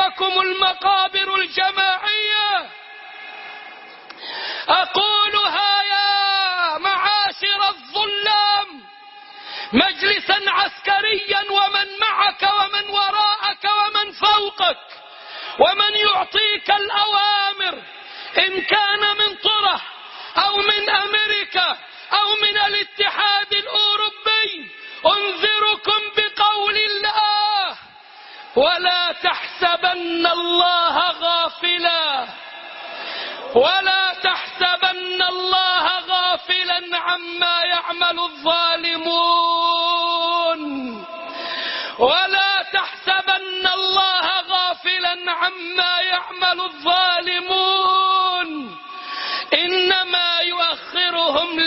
تأتيكم المقابر الجماعية. أقولها يا معاشر الظلام مجلسا عسكريا ومن معك ومن وراءك ومن فوقك ومن يعطيك الأوامر، إن كان من طرح أو من أمريكا أو من الاتحاد الأوروبي، أنذركم بقول الله: ولا تحسبن الله غافلا، ولا تحسبن الله غافلا عما يعمل الظالمون، ولا تحسبن الله غافلا عما يعمل الظالمون، إنما يؤخرهم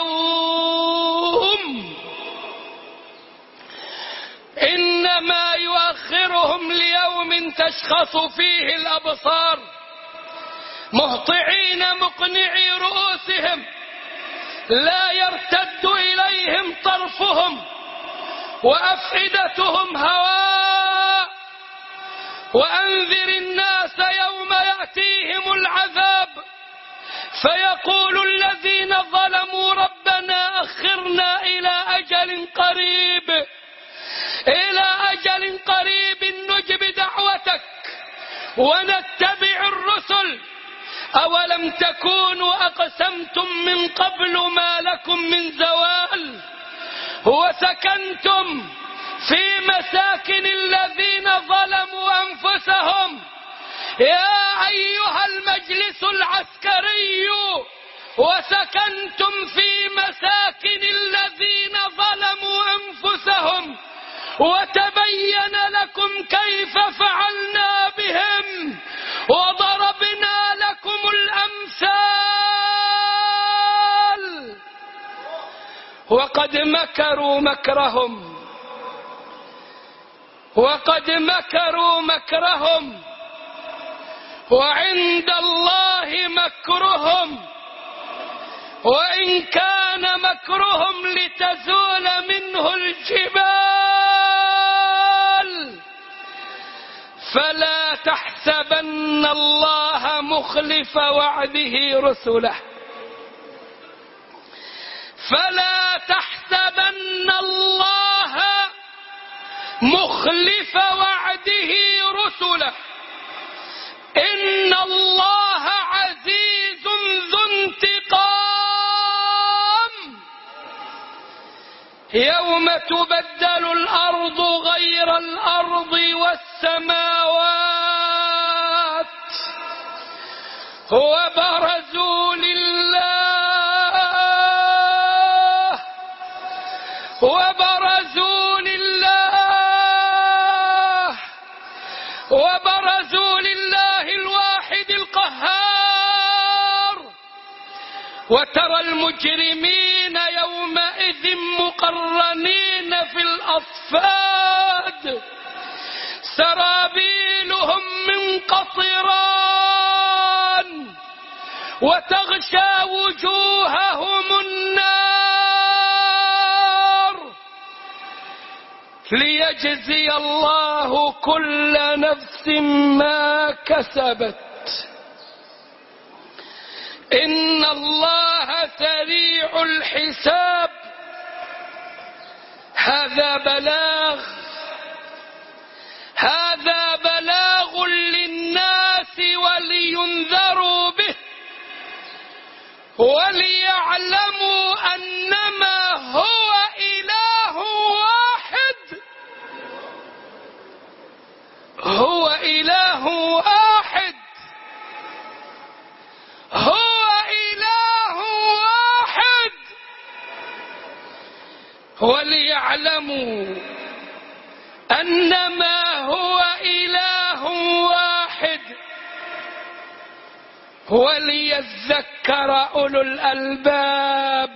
ليوم تشخص فيه الأبصار، مهطعين مقنعي رؤوسهم لا يرتد إليهم طرفهم وأفئدتهم هواء. وأنذر الناس يوم يأتيهم العذاب فيقول الذين ظلموا ربنا أخرنا إلى أجل قريب نجب دعوتك ونتبع الرسل، أولم تكونوا أقسمتم من قبل ما لكم من زوال وسكنتم في مساكن الذين ظلموا أنفسهم. يا أيها المجلس العسكري، وسكنتم في مساكن الذين ظلموا أنفسهم وتبين لكم كيف فعلنا بهم وضربنا لكم الأمثال. وقد مكروا مكرهم وعند الله مكرهم، وإن كان مكرهم لتزول منه الجبال. فلا تحسبن الله مخلف وعده رسله، فلا تحسبن الله مخلف وعده رسله، إن الله عزيز ذو انتقام. يوم تبدل الأرض غير الأرض والسماوات وبرزوا لله الواحد القهار. وترى المجرمين يومئذ مقرنين في الأصفاد سرابيلهم من قطران وتغشى وجوههم النار ليجزي الله كل نفس ما كسبت. إن الله سريع الحساب. هذا بلاغ للناس ولينذروا به وليعلموا أنما هو إله واحد. هو إله واحد، هو إله واحد. وليعلموا أنما هو إله واحد وليذكر أولو الألباب.